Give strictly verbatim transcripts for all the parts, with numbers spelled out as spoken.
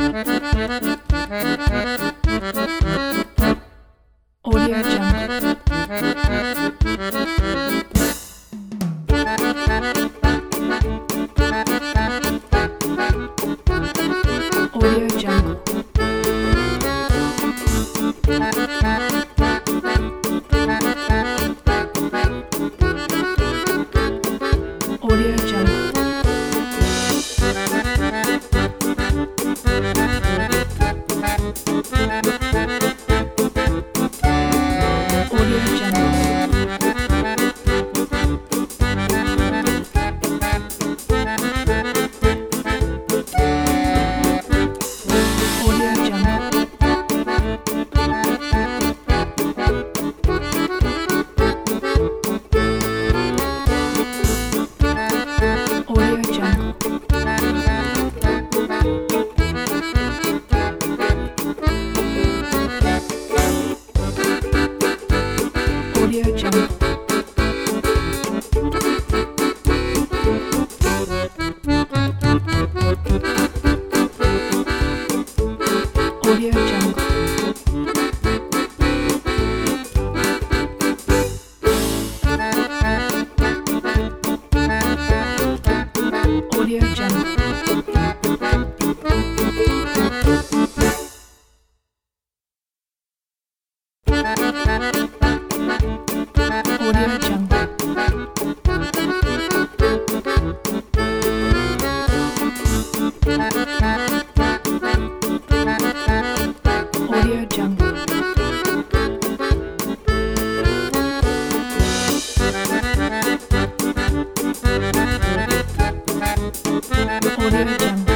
Audio Jungle. Audio Jungle. Audio Jungle. Audio Jungle. Audio Jungle. Audio Jungle. Audio Jungle. Audio Jungle. Audio Jungle. Audio Jungle.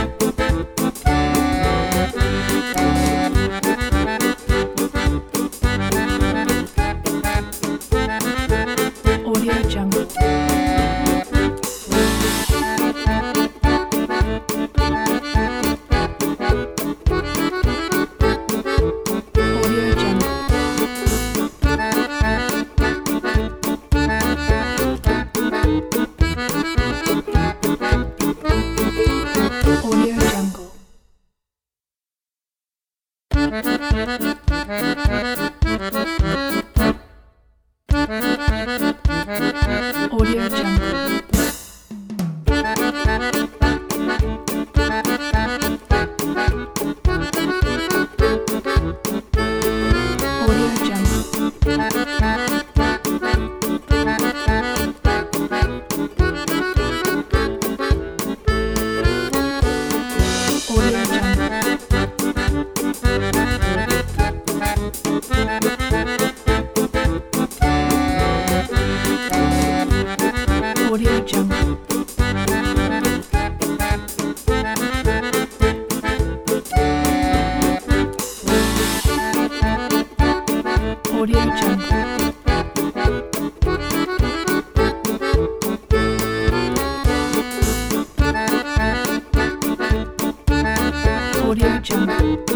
Audio Jungle. Audio Jungle. Audio Jungle. Audio Jungle. Audio Jungle. Audio Jungle. Audio Jungle. Audio Jungle. Audio Jungle.